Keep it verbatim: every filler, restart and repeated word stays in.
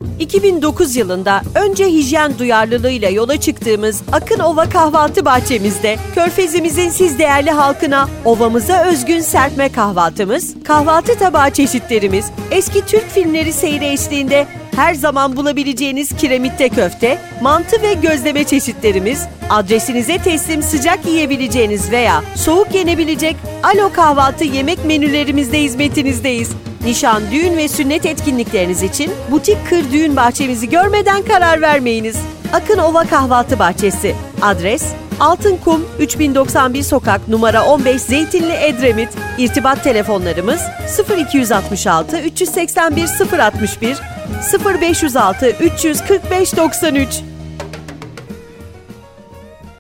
iki bin dokuz yılında önce hijyen duyarlılığıyla yola çıktığımız Akınova Kahvaltı Bahçemizde Körfezimizin siz değerli halkına ovamıza özgün serpme kahvaltımız, kahvaltı tabağı çeşitlerimiz, eski Türk filmleri seyri eşliğinde her zaman bulabileceğiniz kiremitte köfte, mantı ve gözleme çeşitlerimiz, adresinize teslim sıcak yiyebileceğiniz veya soğuk yenebilecek Alo Kahvaltı yemek menülerimizde hizmetinizdeyiz. Nişan, düğün ve sünnet etkinlikleriniz için butik kır düğün bahçemizi görmeden karar vermeyiniz. Akınova Kahvaltı Bahçesi. Adres: Altınkum üç bin doksan bir Sokak numara on beş Zeytinli Edremit. İrtibat telefonlarımız sıfır iki altı altı üç seksen bir sıfır altmış bir, sıfır beş yüz altı üç yüz kırk beş doksan üç.